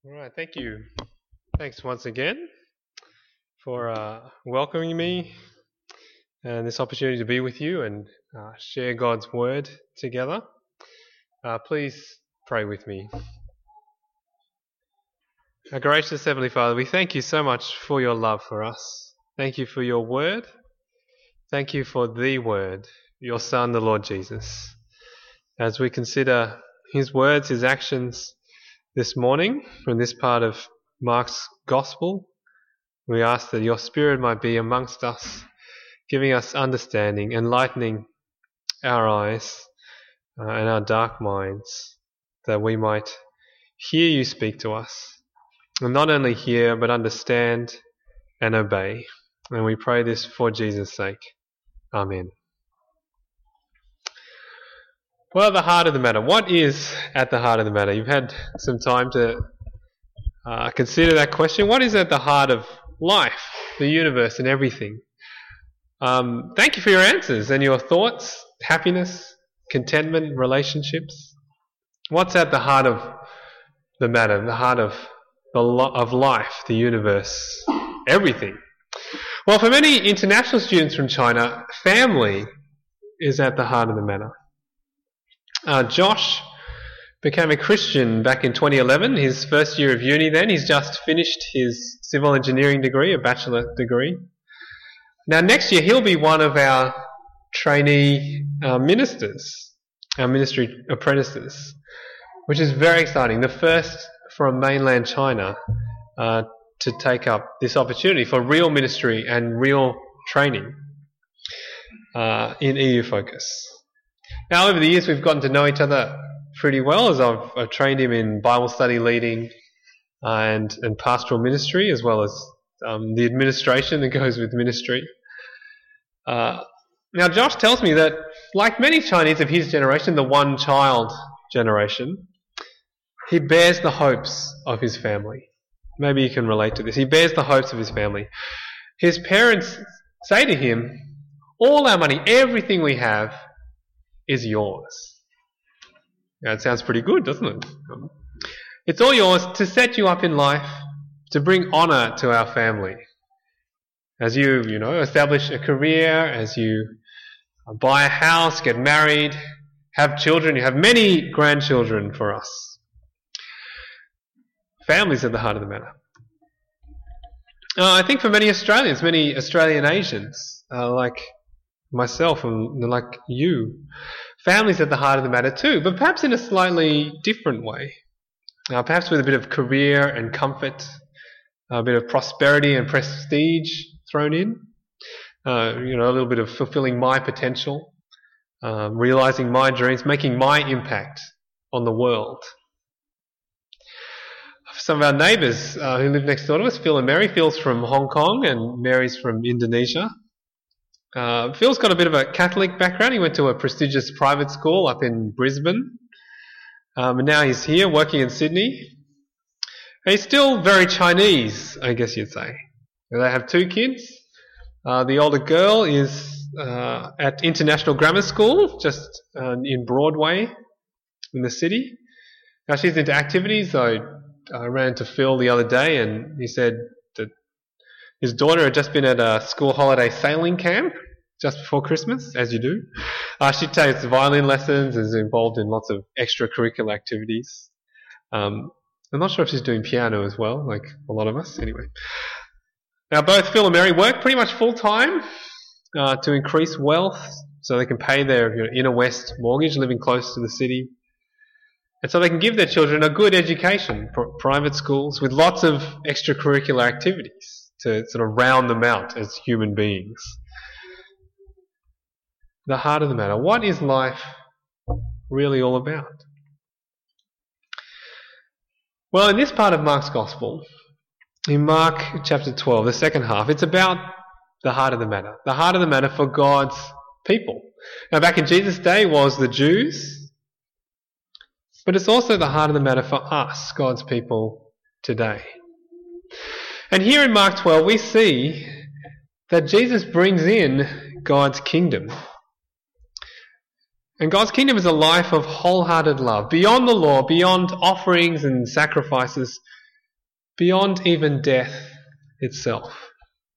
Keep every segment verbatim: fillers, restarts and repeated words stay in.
All right, thank you. Thanks once again for uh, welcoming me and this opportunity to be with you and uh, share God's Word together. Uh, please pray with me. Our gracious Heavenly Father, we thank you so much for your love for us. Thank you for your Word. Thank you for the Word, your Son, the Lord Jesus. As we consider His words, His actions, this morning, from this part of Mark's Gospel, we ask that your Spirit might be amongst us, giving us understanding, enlightening our eyes uh, and our dark minds, that we might hear you speak to us, and not only hear, but understand and obey. And we pray this for Jesus' sake. Amen. Well, at the heart of the matter. What is at the heart of the matter? You've had some time to uh, consider that question. What is at the heart of life, the universe, and everything? Um, thank you for your answers and your thoughts, happiness, contentment, relationships. What's at the heart of the matter, the heart of the lo- of life, the universe, everything? Well, for many international students from China, family is at the heart of the matter. Uh, Josh became a Christian back in twenty eleven, his first year of uni then. He's just finished his civil engineering degree, a bachelor degree. Now next year he'll be one of our trainee uh, ministers, our ministry apprentices, which is very exciting. The first from mainland China uh, to take up this opportunity for real ministry and real training uh, in E U Focus. Now, over the years, we've gotten to know each other pretty well, as I've, I've trained him in Bible study leading uh, and, and pastoral ministry, as well as um, the administration that goes with ministry. Uh, now, Josh tells me that, like many Chinese of his generation, the one-child generation, he bears the hopes of his family. Maybe you can relate to this. He bears the hopes of his family. His parents say to him, all our money, everything we have, is yours. Now, it sounds pretty good, doesn't it? Um, it's all yours to set you up in life, to bring honour to our family. As you, you know, establish a career, as you buy a house, get married, have children, you have many grandchildren for us. Family's at the heart of the matter. Uh, I think for many Australians, many Australian Asians, uh, like myself and like you, family's at the heart of the matter too, but perhaps in a slightly different way. Uh, perhaps with a bit of career and comfort, a bit of prosperity and prestige thrown in. Uh, you know, a little bit of fulfilling my potential, um, realising my dreams, making my impact on the world. Some of our neighbours uh, who live next door to us, Phil and Mary. Phil's from Hong Kong and Mary's from Indonesia. Uh, Phil's got a bit of a Catholic background. He went to a prestigious private school up in Brisbane. Um, and now he's here working in Sydney. And he's still very Chinese, I guess you'd say. And they have two kids. Uh, the older girl is uh, at International Grammar School, just uh, in Broadway in the city. Now she's into activities. I, I ran into Phil the other day and he said that his daughter had just been at a school holiday sailing camp just before Christmas, as you do. Uh, she takes violin lessons, is involved in lots of extracurricular activities. Um, I'm not sure if she's doing piano as well, like a lot of us. Anyway. Now, both Phil and Mary work pretty much full-time uh, to increase wealth so they can pay their you know, inner west mortgage, living close to the city. And so they can give their children a good education, pr- private schools, with lots of extracurricular activities to sort of round them out as human beings. The heart of the matter. What is life really all about? Well, in this part of Mark's Gospel, in Mark chapter twelve, the second half, it's about the heart of the matter. The heart of the matter for God's people. Now, back in Jesus' day was the Jews, but it's also the heart of the matter for us, God's people, today. And here in Mark twelve, we see that Jesus brings in God's kingdom. And God's kingdom is a life of wholehearted love, beyond the law, beyond offerings and sacrifices. beyond even death itself.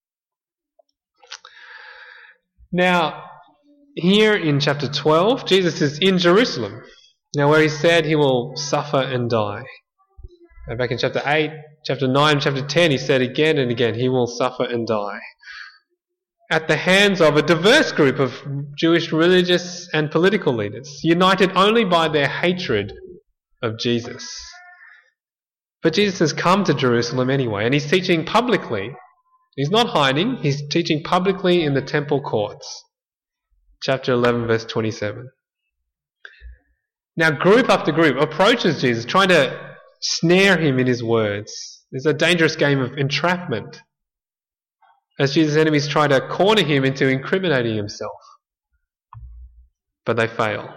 Now, here in chapter twelve, Jesus is in Jerusalem. Now, where he said he will suffer and die. And back in chapter eight, chapter nine, chapter ten, he said again and again, he will suffer and die at the hands of a diverse group of Jewish religious and political leaders, united only by their hatred of Jesus. But Jesus has come to Jerusalem anyway, and he's teaching publicly. He's not hiding, he's teaching publicly in the temple courts. Chapter eleven, verse twenty-seven. Now, group after group approaches Jesus, trying to snare him in his words. There's a dangerous game of entrapment, as Jesus' enemies try to corner him into incriminating himself. But they fail.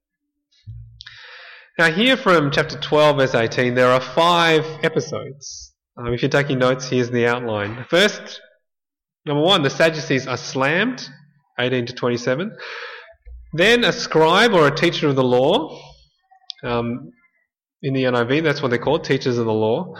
Now, here from chapter twelve, verse eighteen, there are five episodes. Um, if you're taking notes, here's the outline. First, number one, the Sadducees are slammed, eighteen to twenty-seven. Then a scribe or a teacher of the law, um, in the N I V, that's what they're called, teachers of the law.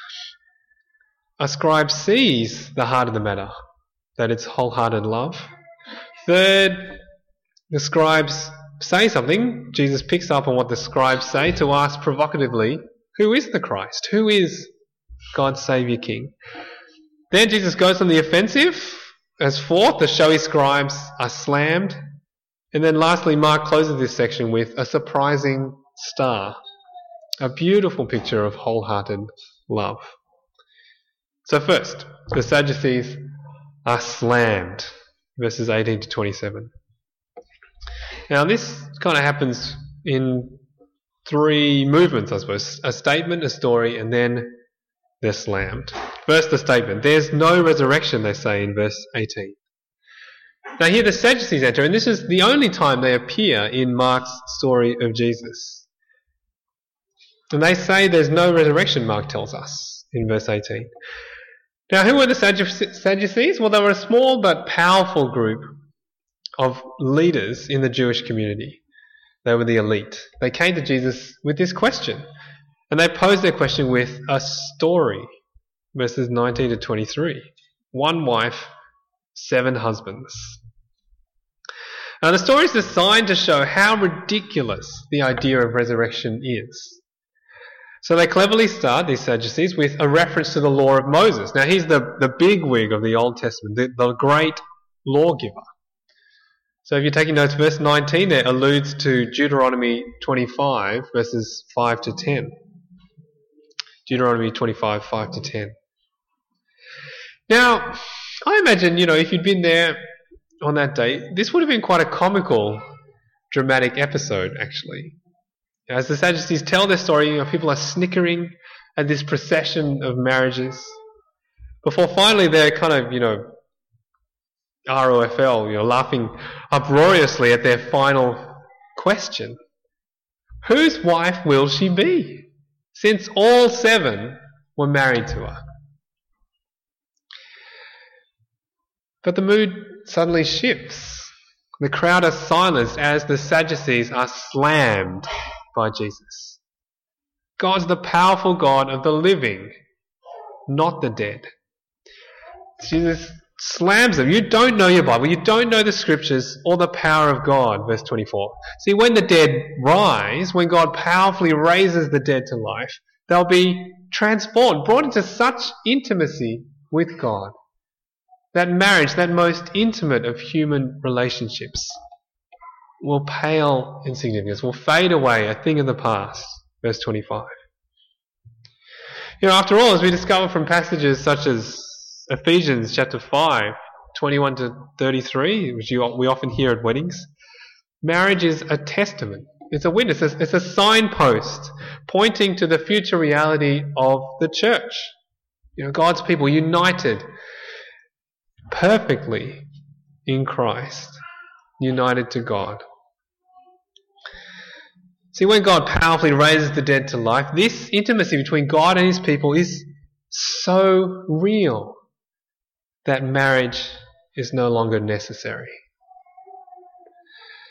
A scribe sees the heart of the matter, that it's wholehearted love. Third, the scribes say something. Jesus picks up on what the scribes say to ask provocatively, who is the Christ? Who is God's Saviour King? Then Jesus goes on the offensive. As fourth, the showy scribes are slammed. And then lastly, Mark closes this section with a surprising star. A beautiful picture of wholehearted love. So first, the Sadducees are slammed. Verses eighteen to twenty-seven. Now this kind of happens in three movements, I suppose. A statement, a story, and then they're slammed. First, the statement. There's no resurrection, they say in verse eighteen. Now here the Sadducees enter, and this is the only time they appear in Mark's story of Jesus. And they say there's no resurrection, Mark tells us in verse eighteen. Now who were the Sadducees? Well, they were a small but powerful group of leaders in the Jewish community. They were the elite. They came to Jesus with this question. And they posed their question with a story. Verses nineteen to twenty-three. One wife, seven husbands. Now the story is designed to show how ridiculous the idea of resurrection is. So they cleverly start, these Sadducees, with a reference to the law of Moses. Now he's the, the bigwig of the Old Testament, the, the great lawgiver. So if you're taking notes, verse nineteen there alludes to Deuteronomy twenty-five, verses five to ten. Deuteronomy twenty-five, five to ten. Now, I imagine, you know, if you'd been there on that day, this would have been quite a comical, dramatic episode, actually. As the Sadducees tell their story, you know, people are snickering at this procession of marriages, before finally they're kind of, you know, R O F L, you know, laughing uproariously at their final question. Whose wife will she be, since all seven were married to her? But the mood suddenly shifts. The crowd are silenced as the Sadducees are slammed by Jesus. God's the powerful God of the living, not the dead. Jesus slams them. You don't know your Bible. You don't know the Scriptures or the power of God. Verse twenty-four. See, when the dead rise, when God powerfully raises the dead to life, they'll be transformed, brought into such intimacy with God. That marriage, that most intimate of human relationships, will pale in significance, will fade away, a thing of the past. Verse twenty-five. You know, after all, as we discover from passages such as Ephesians chapter five, twenty-one to thirty-three, which you, we often hear at weddings, marriage is a testament. It's a witness. It's, it's a signpost pointing to the future reality of the church. You know, God's people united perfectly in Christ, united to God. See, when God powerfully raises the dead to life, this intimacy between God and His people is so real that marriage is no longer necessary.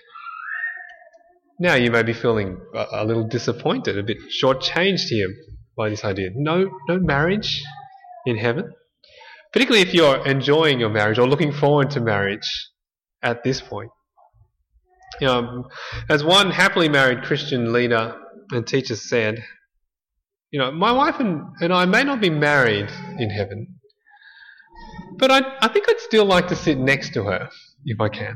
Now you may be feeling a, a little disappointed, a bit shortchanged here. by this idea. No, no marriage in heaven. Particularly if you're enjoying your marriage or looking forward to marriage at this point. You know, as one happily married Christian leader and teacher said, you know, my wife and, and I may not be married in heaven, but I, I think I'd still like to sit next to her if I can.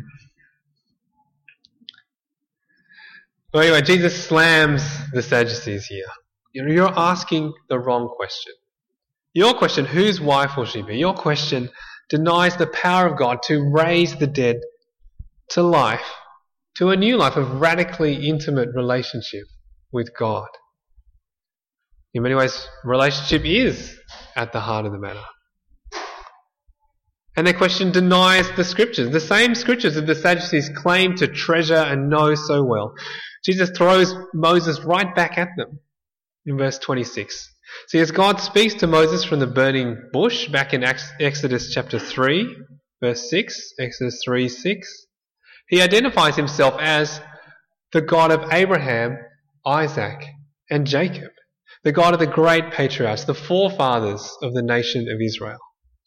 Well, anyway, Jesus slams the Sadducees here. You know, you're asking the wrong question. Your question, whose wife will she be? Your question denies the power of God to raise the dead to life, to a new life of radically intimate relationship with God. In many ways, relationship is at the heart of the matter. And their question denies the scriptures, the same scriptures that the Sadducees claim to treasure and know so well. Jesus throws Moses right back at them in verse twenty-six. See, as God speaks to Moses from the burning bush back in Exodus chapter three, verse six, Exodus three, six, he identifies himself as the God of Abraham, Isaac, and Jacob, the God of the great patriarchs, the forefathers of the nation of Israel.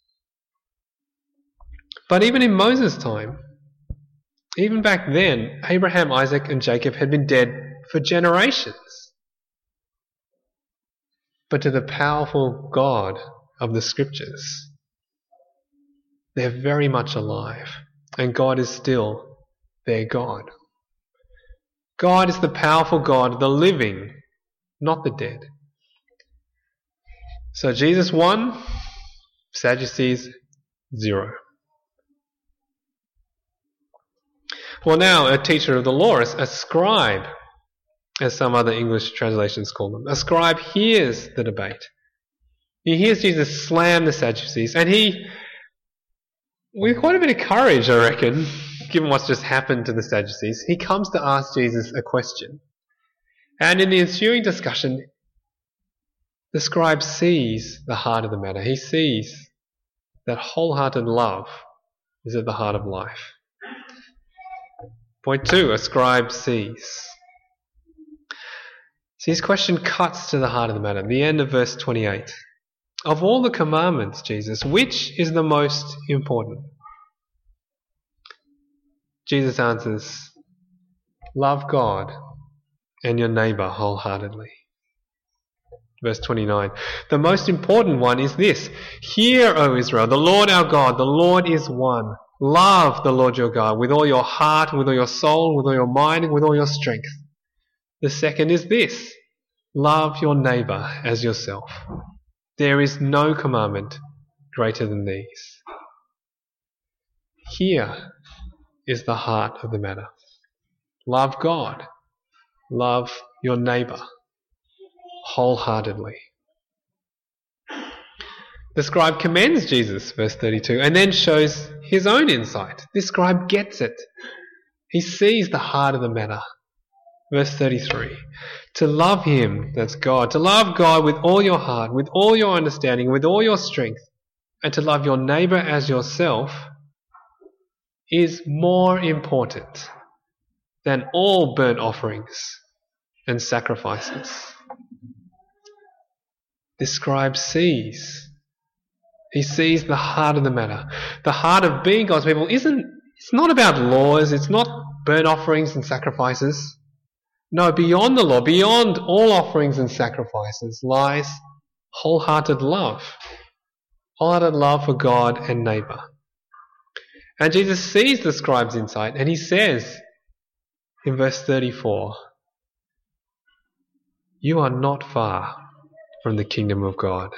But even in Moses' time, even back then, Abraham, Isaac, and Jacob had been dead for generations. But to the powerful God of the Scriptures, they're very much alive, and God is still their God. God is the powerful God of the living, not the dead. So Jesus one, Sadducees zero. Well, now a teacher of the law, a scribe, as some other English translations call them. A scribe hears the debate. He hears Jesus slam the Sadducees, and he, with quite a bit of courage, I reckon, given what's just happened to the Sadducees, he comes to ask Jesus a question. And in the ensuing discussion, the scribe sees the heart of the matter. He sees that wholehearted love is at the heart of life. Point two, a scribe sees. See, his question cuts to the heart of the matter. The end of verse twenty-eight. Of all the commandments, Jesus, which is the most important? Jesus answers, love God and your neighbour wholeheartedly. Verse twenty-nine. The most important one is this. Hear, O Israel, the Lord our God, the Lord is one. Love the Lord your God with all your heart, with all your soul, with all your mind, and with all your strength. The second is this. Love your neighbour as yourself. There is no commandment greater than these. Here is the heart of the matter. Love God. Love your neighbour wholeheartedly. The scribe commends Jesus, verse thirty-two, and then shows his own insight. This scribe gets it. He sees the heart of the matter. Verse thirty-three. To love him, that's God, to love God with all your heart, with all your understanding, with all your strength, and to love your neighbour as yourself is more important than all burnt offerings and sacrifices. This scribe sees. He sees the heart of the matter. The heart of being God's people isn't, it's not about laws, it's not burnt offerings and sacrifices. No, beyond the law, beyond all offerings and sacrifices lies wholehearted love. Wholehearted love for God and neighbour. And Jesus sees the scribe's insight and he says in verse thirty-four, you are not far from the kingdom of God.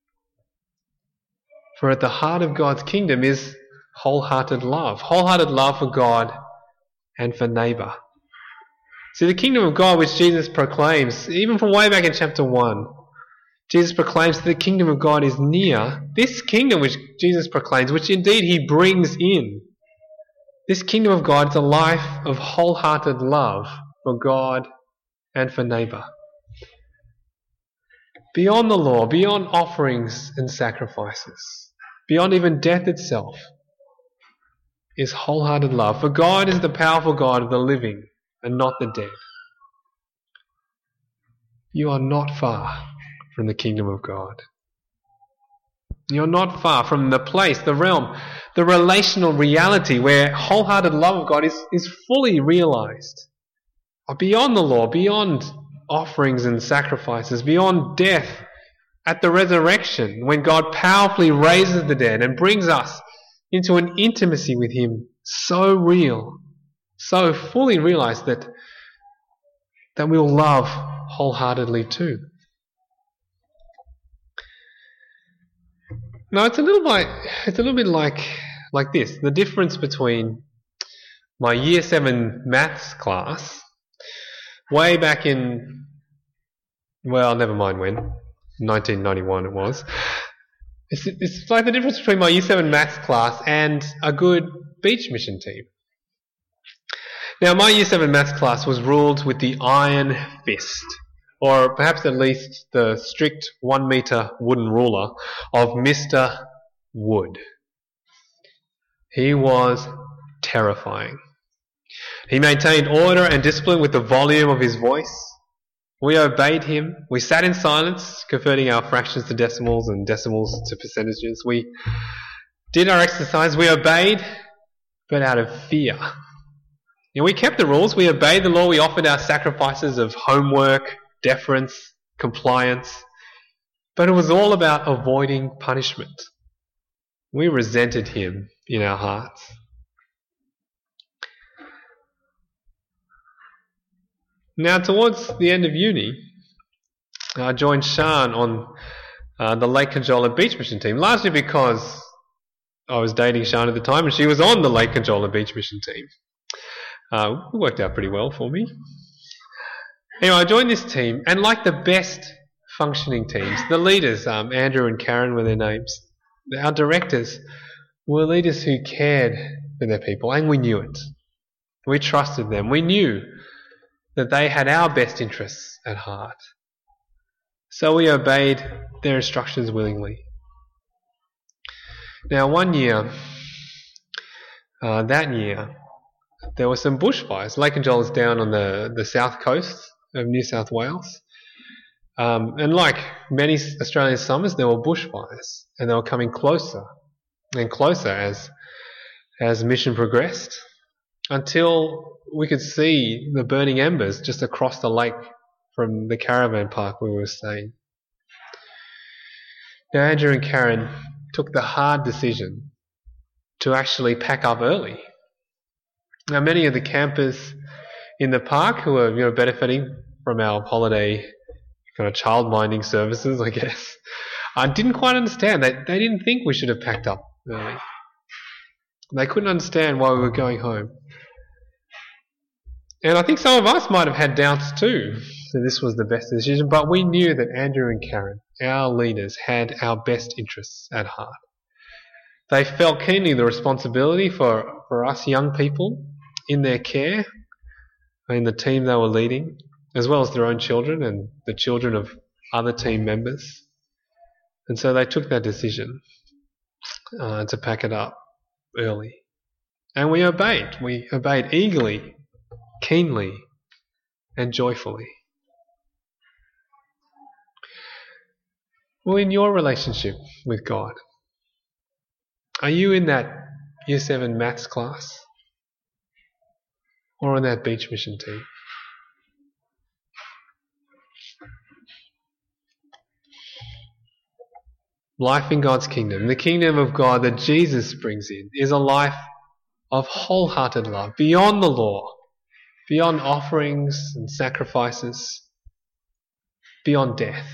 For at the heart of God's kingdom is wholehearted love. Wholehearted love for God and for neighbour. See, the kingdom of God which Jesus proclaims, even from way back in chapter one, Jesus proclaims that the kingdom of God is near. This kingdom which Jesus proclaims, which indeed he brings in, this kingdom of God is a life of wholehearted love for God and for neighbour. Beyond the law, beyond offerings and sacrifices, beyond even death itself, is wholehearted love. For God is the powerful God of the living and not the dead. You are not far from the kingdom of God. You're not far from the place, the realm, the relational reality where wholehearted love of God is, is fully realized. Beyond the law, beyond offerings and sacrifices, beyond death, at the resurrection, when God powerfully raises the dead and brings us into an intimacy with Him so real, so fully realized that, that we'll love wholeheartedly too. No, it's a little like it's a little bit like like this. The difference between my year seven maths class, way back in, well, never mind when, nineteen ninety-one it was. It's, it's like the difference between my year seven maths class and a good beach mission team. Now, my year seven maths class was ruled with the iron fist, or perhaps at least the strict one metre wooden ruler of Mister Wood. He was terrifying. He maintained order and discipline with the volume of his voice. We obeyed him. We sat in silence, converting our fractions to decimals and decimals to percentages. We did our exercise. We obeyed, but out of fear. You know, we kept the rules. We obeyed the law. We offered our sacrifices of homework, deference, compliance. But it was all about avoiding punishment. We resented him in our hearts. Now, towards the end of uni, I joined Sean on uh, the Lake Conjola Beach Mission team, largely because I was dating Sean at the time and she was on the Lake Conjola Beach Mission team. Uh, it worked out pretty well for me. Anyway, I joined this team, and like the best functioning teams, the leaders, um, Andrew and Karen were their names, our directors were leaders who cared for their people, and we knew it. We trusted them. We knew that they had our best interests at heart. So we obeyed their instructions willingly. Now, one year, uh, that year, there were some bushfires. Lake Conjola is down on the, the south coast of New South Wales. Um, and like many Australian summers, there were bushfires, and they were coming closer and closer as as mission progressed, until we could see the burning embers just across the lake from the caravan park we were staying. Now, Andrew and Karen took the hard decision to actually pack up early. Now, many of the campers in the park who were, you know, benefiting from our holiday kind of child-minding services, I guess, I didn't quite understand. They, they didn't think we should have packed up early. They couldn't understand why we were going home. And I think some of us might have had doubts too, that this was the best decision, but we knew that Andrew and Karen, our leaders, had our best interests at heart. They felt keenly the responsibility for, for us young people in their care, in the team they were leading, as well as their own children and the children of other team members. And so they took that decision uh, to pack it up early. And we obeyed. We obeyed eagerly, keenly, and joyfully. Well, in your relationship with God, are you in that Year seven maths class? Or on that beach mission team? Life in God's kingdom, the kingdom of God that Jesus brings in, is a life of wholehearted love, beyond the law, beyond offerings and sacrifices, beyond death.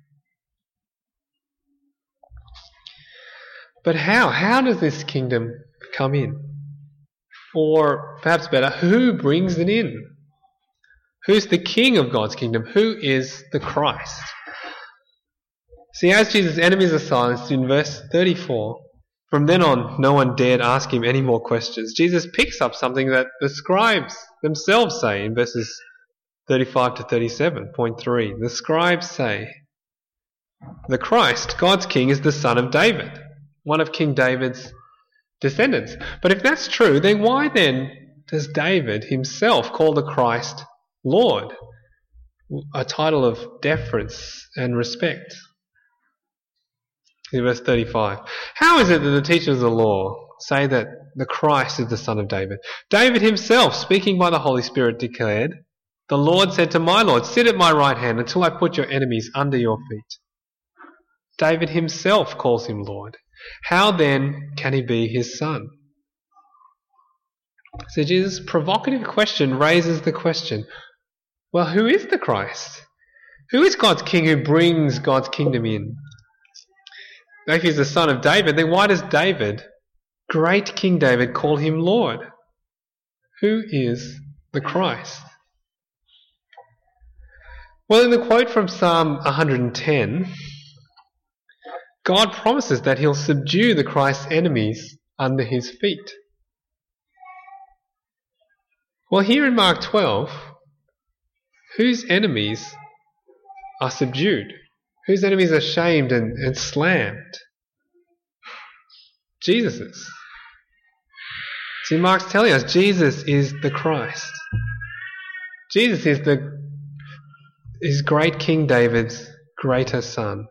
But how? How does this kingdom come in? Or perhaps better, who brings it in? Who's the king of God's kingdom? Who is the Christ? See, as Jesus' enemies are silenced in verse thirty-four, from then on no one dared ask him any more questions. Jesus picks up something that the scribes themselves say in verses thirty-five to thirty-seven, point three. The scribes say, the Christ, God's king, is the son of David, one of King David's descendants. But if that's true, then why then does David himself call the Christ Lord? a title of deference and respect. In verse thirty-five, how is it that the teachers of the law say that the Christ is the son of David? David himself, speaking by the Holy Spirit, declared, the Lord said to my Lord, sit at my right hand until I put your enemies under your feet. David himself calls him Lord. How then can he be his son? So Jesus' provocative question raises the question, well, who is the Christ? Who is God's king who brings God's kingdom in? If he's the son of David, then why does David, great King David, call him Lord? Who is the Christ? Well, in the quote from Psalm one hundred ten, God promises that he'll subdue the Christ's enemies under his feet. Well, here in Mark twelve, whose enemies are subdued? Whose enemies are shamed and, and slammed? Jesus's. See, Mark's telling us Jesus is the Christ. Jesus is the is great King David's greater son.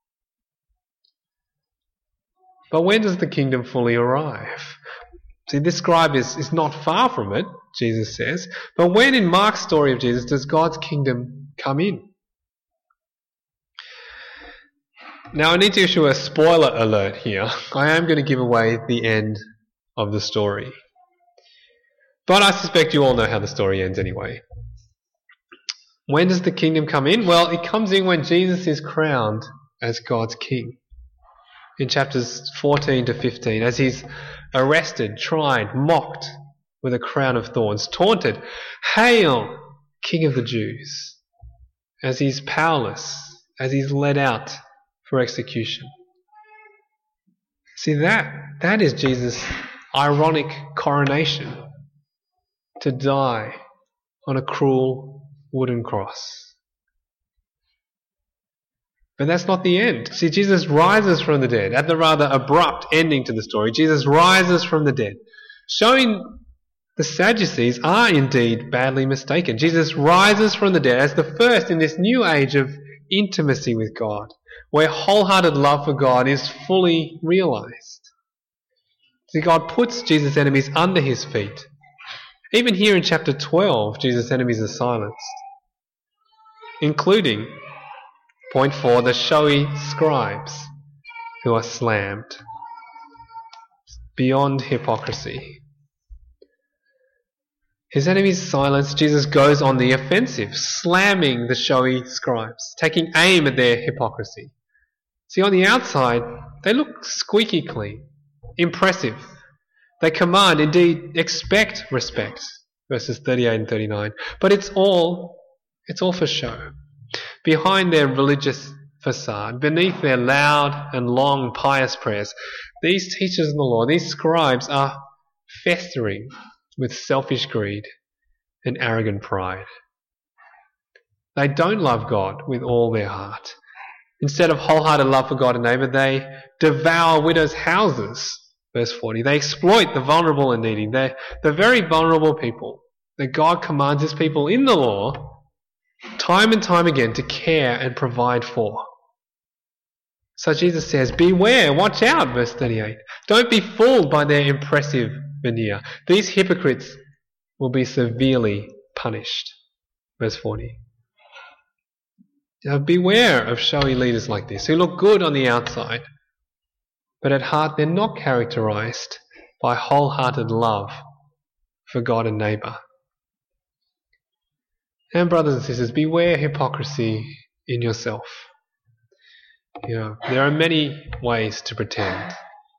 But when does the kingdom fully arrive? See, this scribe is, is not far from it, Jesus says. But when in Mark's story of Jesus does God's kingdom come in? Now I need to issue a spoiler alert here. I am going to give away the end of the story. But I suspect you all know how the story ends anyway. When does the kingdom come in? Well, it comes in when Jesus is crowned as God's king. In chapters fourteen to fifteen, as he's arrested, tried, mocked with a crown of thorns, taunted, "Hail, King of the Jews," as he's powerless, as he's led out for execution. See, that, that is Jesus' ironic coronation, to die on a cruel wooden cross. But that's not the end. See, Jesus rises from the dead. At the rather abrupt ending to the story, Jesus rises from the dead, showing the Sadducees are indeed badly mistaken. Jesus rises from the dead as the first in this new age of intimacy with God, where wholehearted love for God is fully realized. See, God puts Jesus' enemies under his feet. Even here in chapter twelve, Jesus' enemies are silenced, including, point four, the showy scribes who are slammed beyond hypocrisy. His enemies silenced, Jesus goes on the offensive, slamming the showy scribes, taking aim at their hypocrisy. See, on the outside, they look squeaky clean, impressive. They command, indeed expect respect, verses thirty-eight and thirty-nine. But it's all, it's all for show. Behind their religious facade, beneath their loud and long pious prayers, these teachers of the law, these scribes are festering with selfish greed and arrogant pride. They don't love God with all their heart. Instead of wholehearted love for God and neighbour, they devour widows' houses. Verse forty. They exploit the vulnerable and needy. They're the very vulnerable people that God commands his people in the law time and time again to care and provide for. So Jesus says, beware, watch out, verse thirty-eight. Don't be fooled by their impressive veneer. These hypocrites will be severely punished. Verse forty. Now beware of showy leaders like this, who look good on the outside, but at heart they're not characterized by wholehearted love for God and neighbour. And brothers and sisters, beware hypocrisy in yourself. You know, there are many ways to pretend.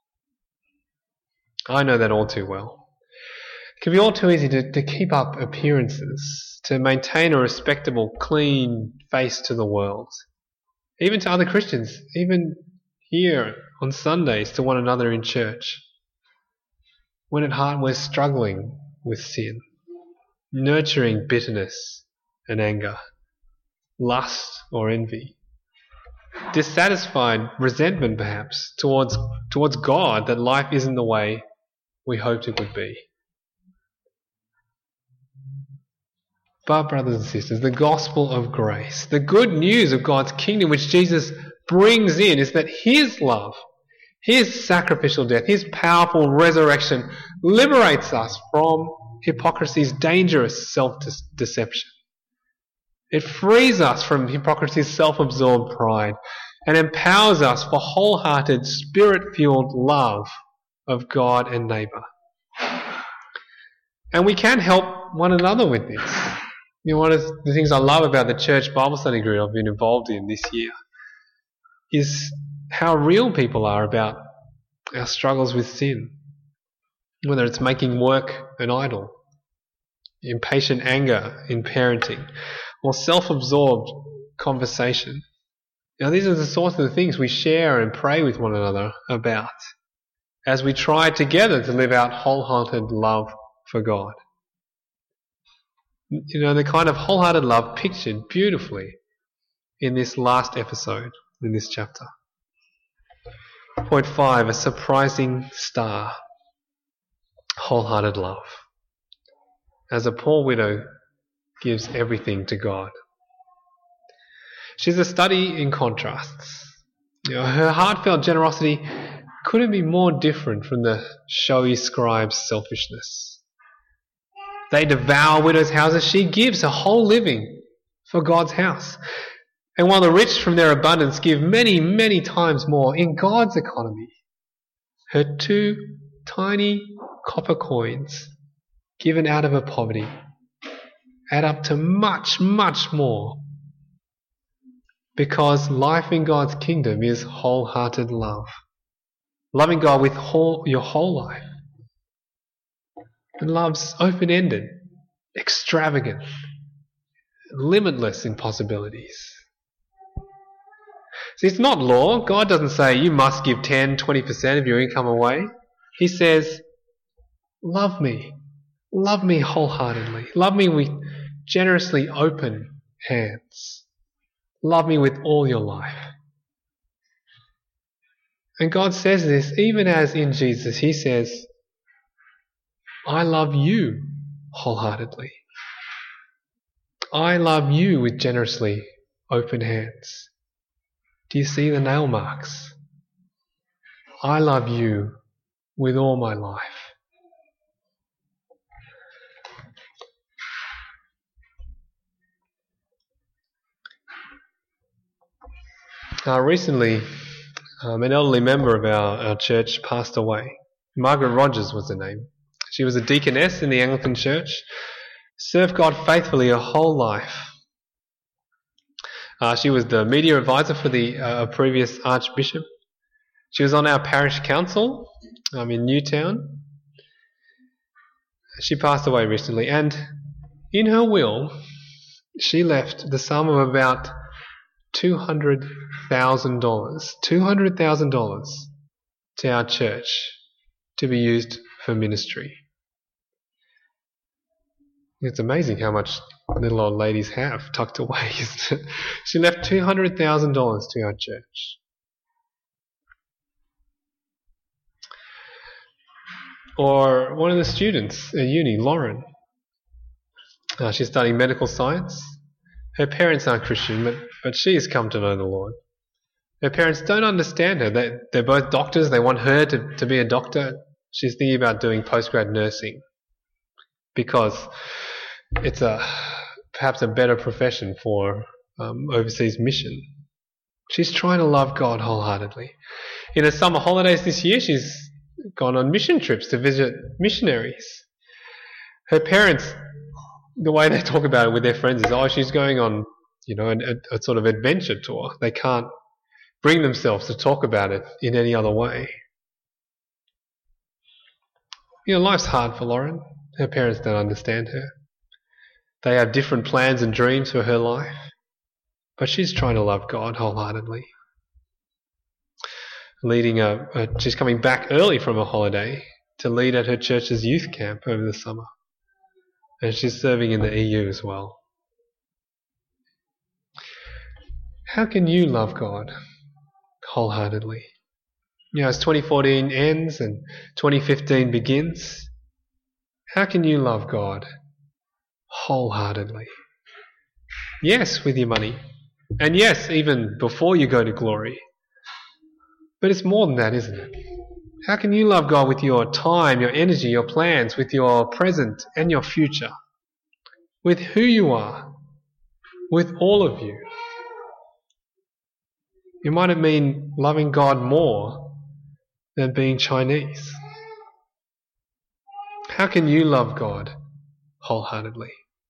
I know that all too well. It can be all too easy to, to keep up appearances, to maintain a respectable, clean face to the world, even to other Christians, even here on Sundays to one another in church, when at heart we're struggling with sin, nurturing bitterness and anger, lust or envy, dissatisfied resentment perhaps towards towards God that life isn't the way we hoped it would be. But, brothers and sisters, the gospel of grace, the good news of God's kingdom which Jesus brings in, is that his love, his sacrificial death, his powerful resurrection liberates us from hypocrisy's dangerous self-deception. It frees us from hypocrisy's self-absorbed pride and empowers us for wholehearted, spirit-fueled love of God and neighbour. And we can help one another with this. You know, one of the things I love about the church Bible study group I've been involved in this year is how real people are about our struggles with sin. Whether it's making work an idol, impatient anger in parenting, or self-absorbed conversation. Now, these are the sorts of things we share and pray with one another about as we try together to live out wholehearted love for God. You know, the kind of wholehearted love pictured beautifully in this last episode, in this chapter. Point five, a surprising star. Wholehearted love. As a poor widow gives everything to God. She's a study in contrasts. You know, her heartfelt generosity couldn't be more different from the showy scribe's selfishness. They devour widows' houses. She gives her whole living for God's house. And while the rich from their abundance give many, many times more, in God's economy, her two tiny copper coins given out of her poverty add up to much, much more. Because life in God's kingdom is wholehearted love. Loving God with whole, your whole life. And love's open-ended, extravagant, limitless in possibilities. See, it's not law. God doesn't say you must give ten, twenty percent of your income away. He says, love me. Love me wholeheartedly. Love me with generously open hands. Love me with all your life. And God says this even as in Jesus he says, I love you wholeheartedly. I love you with generously open hands. Do you see the nail marks? I love you with all my life. Uh, recently, um, an elderly member of our, our church passed away. Margaret Rogers was her name. She was a deaconess in the Anglican Church, served God faithfully her whole life. Uh, she was the media advisor for the uh, previous Archbishop. She was on our parish council um, in Newtown. She passed away recently, and in her will, she left the sum of about two hundred thousand dollars, two hundred thousand dollars to our church to be used for ministry. It's amazing how much little old ladies have tucked away, isn't it? She left two hundred thousand dollars to our church. Or one of the students at uni, Lauren. Uh, she's studying medical science. Her parents aren't Christian, but, but she has come to know the Lord. Her parents don't understand her. They, they're both doctors. They want her to, to be a doctor. She's thinking about doing postgrad nursing because it's a perhaps a better profession for um, overseas mission. She's trying to love God wholeheartedly. In her summer holidays this year, she's gone on mission trips to visit missionaries. Her parents, the way they talk about it with their friends is, oh, she's going on, you know, a, a sort of adventure tour. They can't bring themselves to talk about it in any other way. You know, life's hard for Lauren. Her parents don't understand her. They have different plans and dreams for her life, but she's trying to love God wholeheartedly. Leading a, a she's coming back early from a holiday to lead at her church's youth camp over the summer. And she's serving in the E U as well. How can you love God wholeheartedly? You know, as twenty fourteen ends and twenty fifteen begins, how can you love God wholeheartedly. Yes, with your money. And yes, even before you go to glory. But it's more than that, isn't it? How can you love God with your time, your energy, your plans, with your present and your future? With who you are? With all of you? It might mean loving God more than being Chinese. How can you love God wholeheartedly?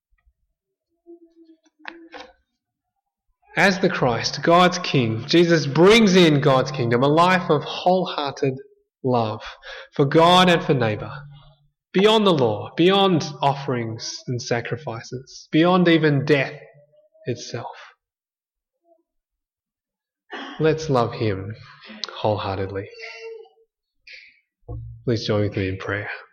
As the Christ, God's King, Jesus brings in God's kingdom, a life of wholehearted love for God and for neighbour, beyond the law, beyond offerings and sacrifices, beyond even death itself. Let's love Him wholeheartedly. Please join with me in prayer.